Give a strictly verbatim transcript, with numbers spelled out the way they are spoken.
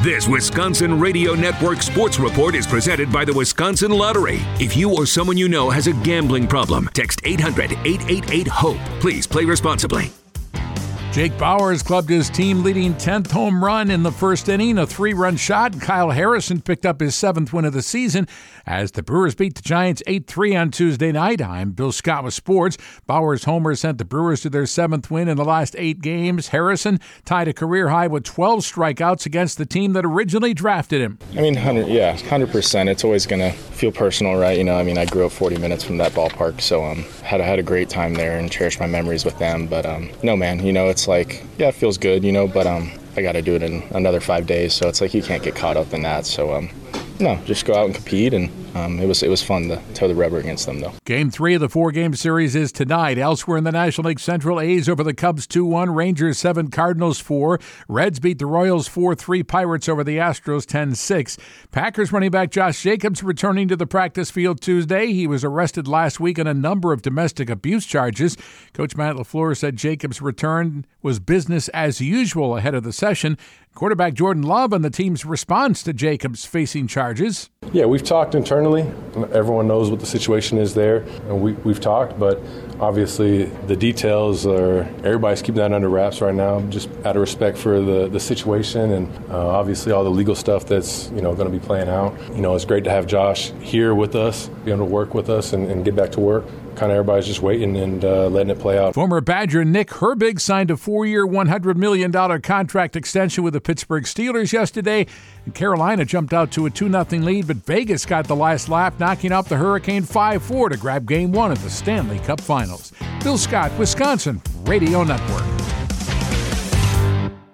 This Wisconsin Radio Network Sports Report is presented by the Wisconsin Lottery. If you or someone you know has a gambling problem, text eight hundred, eight eight eight, HOPE. Please play responsibly. Jake Bauers clubbed his team-leading tenth home run in the first inning, a three-run shot, and Kyle Harrison picked up his seventh win of the season as the Brewers beat the Giants eight three on Tuesday night. I'm Bill Scott with sports. Bauers' homer sent the Brewers to their seventh win in the last eight games. Harrison tied a career high with twelve strikeouts against the team that originally drafted him. I mean, one hundred, yeah, one hundred percent. It's always going to feel personal, right? You know, I mean, I grew up forty minutes from that ballpark, so um, had, had a great time there and cherished my memories with them. But, um, no, man, you know, it's like, yeah, it feels good, you know, but um, I got to do it in another five days, so it's like you can't get caught up in that. So, um, no, just go out and compete, and um, it was it was fun to toe the rubber against them, though. Game three of the four-game series is tonight. Elsewhere in the National League Central, A's over the Cubs two one, Rangers seven, Cardinals four. Reds beat the Royals four three, Pirates over the Astros ten six. Packers running back Josh Jacobs returning to the practice field Tuesday. He was arrested last week on a number of domestic abuse charges. Coach Matt LaFleur said Jacobs' return was business as usual ahead of the session. Quarterback Jordan Love on the team's response to Jacobs facing charges. Yeah, we've talked internally. Everyone knows what the situation is there. And we, we've talked, but obviously the details are, everybody's keeping that under wraps right now, just out of respect for the, the situation and uh, obviously all the legal stuff that's, you know, going to be playing out. You know, it's great to have Josh here with us, be able to work with us and, and get back to work. Kind of everybody's just waiting and uh, letting it play out. Former Badger Nick Herbig signed a four-year, one hundred million dollars contract extension with the Pittsburgh Steelers yesterday. And Carolina jumped out to a two nothing lead, but Vegas got the last lap, knocking off the Hurricane five four to grab Game one of the Stanley Cup Finals. Bill Scott, Wisconsin Radio Network.